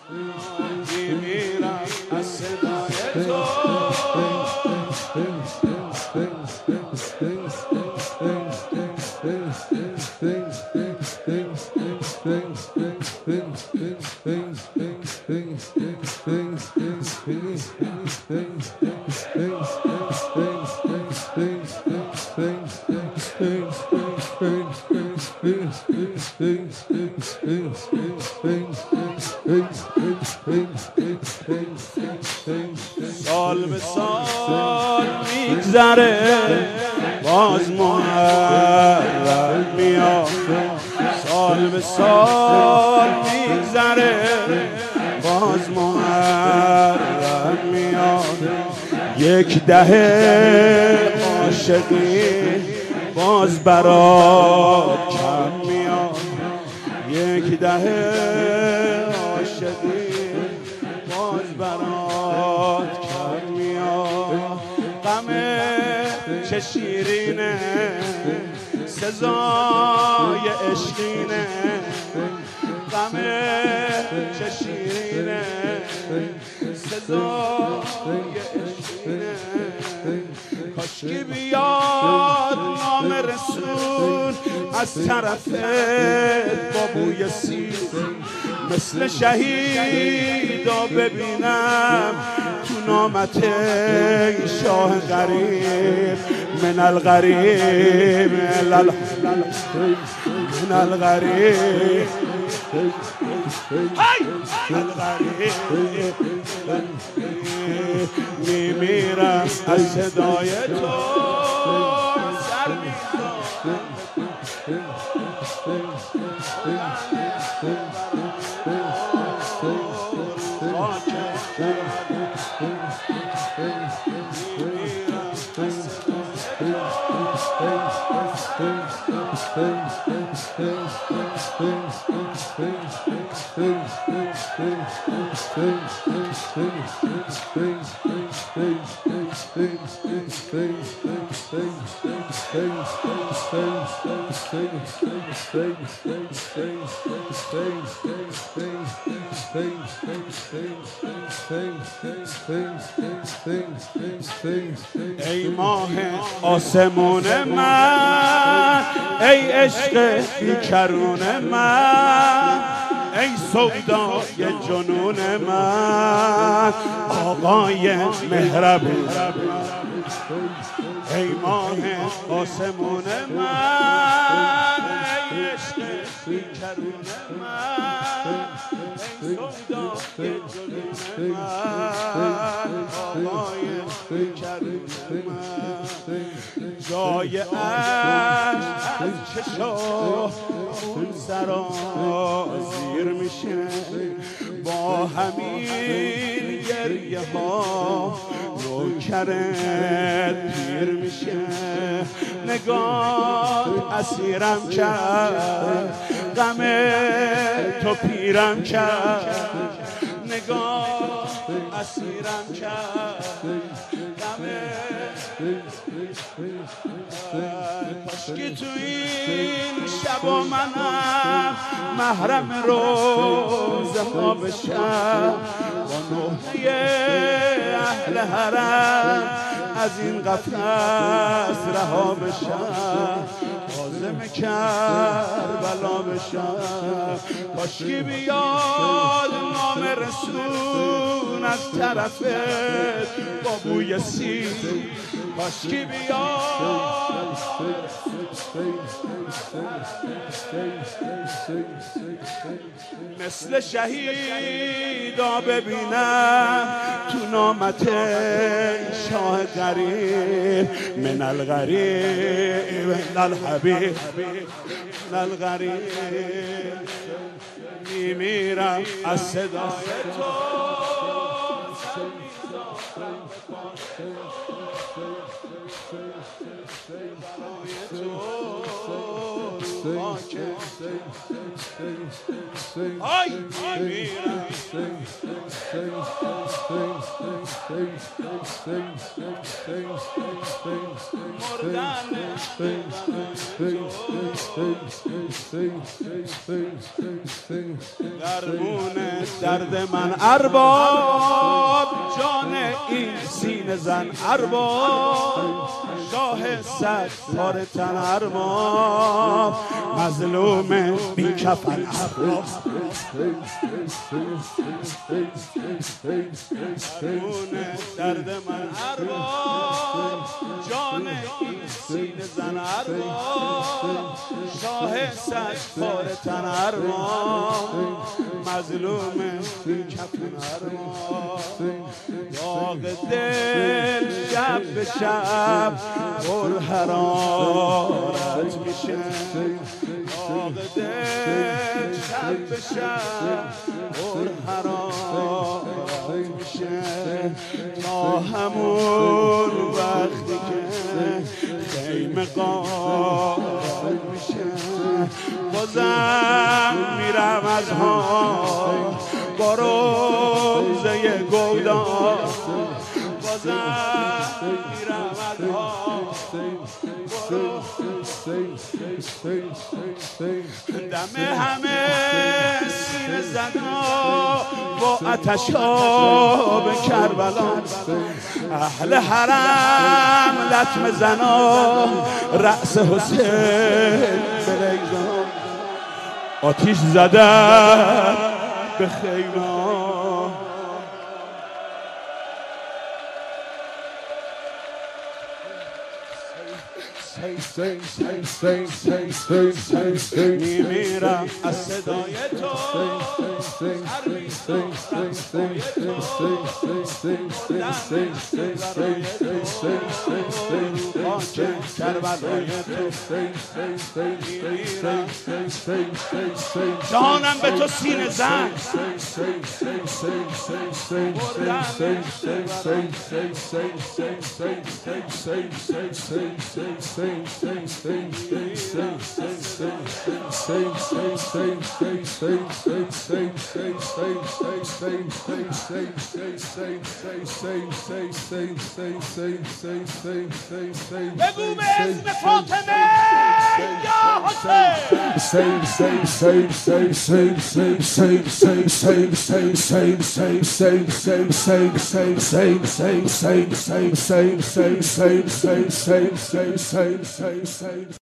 میمیرم از صدای تو. سال به سال میگذره باز محرم میاد، سال به سال میگذره باز محرم میاد، یک دهه عاشقی باز برات کم میاد، یک دهه عاشقی باز برات کم میاد. غم چه شیرینه سزای عشقینه، غم چه شیرینه سزای عشقینه. کاشکی بیاد نام رسول از طرفت با بوی سیر، مثل شهیدا ببینم تو نامت شاه غریب. من الغریب من الغریب میمیرم از صدای تو. سر ای ماه آسمون من، ای عشق بیکرون من، ای سودای جنون من، آقای مهربون. ای ماه آسمون من، ای عشق بیکرون من، ای سودای جنون من، آقای مهربون من. جای عشق از چشم سرازیر میشه، با همین گریه ها نوکرت پیر میشه. نگاه اسیرم کرد، غم تو پیرم کرد، نگاه اسیرم کرد، غم کاشکی تو این شب و منم محرم روزه ها بشم، با نوحه اهل حرم از این قفس رها بشم، عازم کربلا بشم. کاشکی بیاد نام رسول از طرفت با بوی سیر، کاشکی بیاد مثل شهیدا ببینم تو نامت شاه غریب. من الغریب من الحبیب من الغریب میمیرم از صدای تو. آی میمیرم درمون درد من ارباب، جان این سینه زن ارباب، شاه صد پاره تن ارباب، مظلوم بی کفن ارباب. درمون درد من ارباب، جان این سینه زن ارباب، شاه صد پاره تن ارباب، مظلوم بی کفن ارباب. داغ دل شب به شب پر حرارت میشه، داغ دل شب به شب پر حرارت میشه، تا همون وقتی که خیمه غارت میشه. بازم میرم از ها با روزه گودان، بازم میرم از ها دم همه سینه زنا با آتشاب کربلا، اهل حرم لطمه زنا رأس حسین بریزان، آتیش زدن به خیمه. میمیرم از صدای تو، جانم به تو سینه زن، بگو به اسم فاطمه یا حسین.